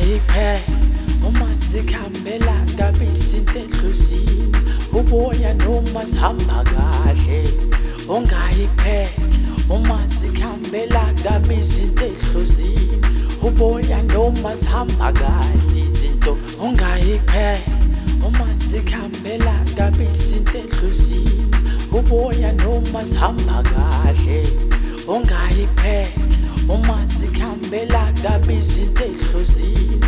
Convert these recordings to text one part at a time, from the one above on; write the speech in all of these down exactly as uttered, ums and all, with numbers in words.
ungayiphe uma zikhambela ngabisi enhlosini uboya noma zihamba kahle ungayiphe uma zikhambela ngabisi enhlosini uboya noma zihamba kahle izinto ungayiphe uma zikhambela ngabisi enhlosini uboya noma zihamba kahle ungayiphe uma zikhambela ngabisi enhlosini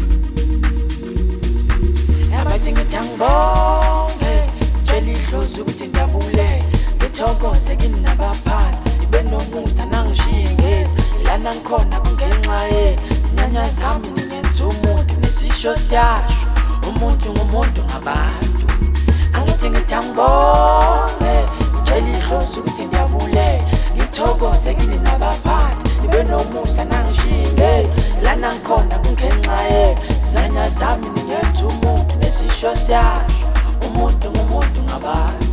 abathi ngithi angibonge tshela ihlozi ukuthi ngiyabule ngithokoze kini nabaphathi ibe nomusa nangishiye lana ngikhona kungenxa yezinyanya zami ningenza umuntu nesisho siyasho umuntu ngumuntu ngabantu angithi ngithi angibonge tshela ihlozi ukuthi ngiyabule ngithokoze kini nabaphathi ibe nomusa nangishiye lana ngikhona kungenxa yezinyanya zami ningenza umuntu nesisho siyasho umuntu ngumuntu ngabantu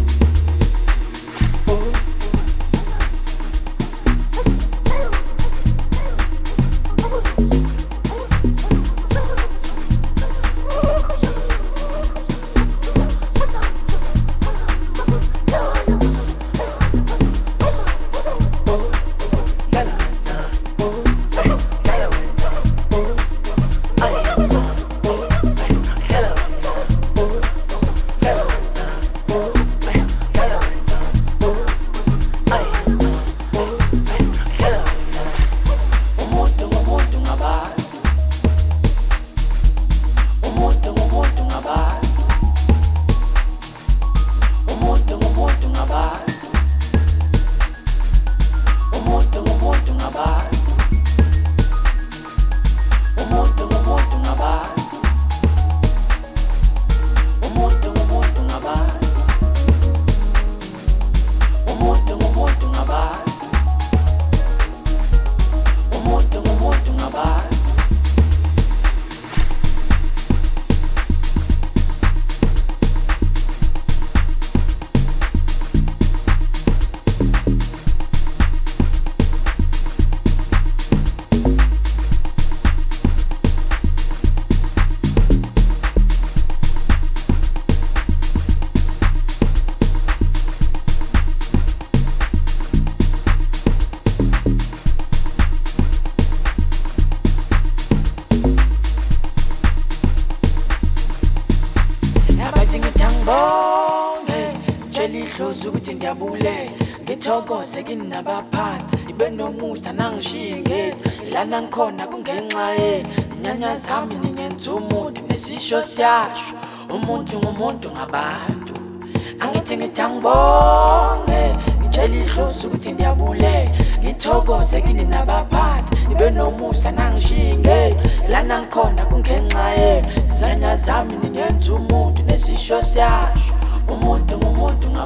ihlozi ukuthi ngiyabule ngithokoze kini nabaphathi ibe nomusa nangishiye lana ngikhona kungenxa yezinyanya zami ningenza umuntu nesisho siyasho umuntu ngumuntu ngabantu angithi ngithi angibonge ngitshela ihlozi ukuthi ngiyabule ngithokoze kini nabaphathi ibe nomusa nangishiye lana ngikhona kungenxa yezinyanya zami ningenza umuntu nesisho siyasho umuntu ngumuntu ngabantu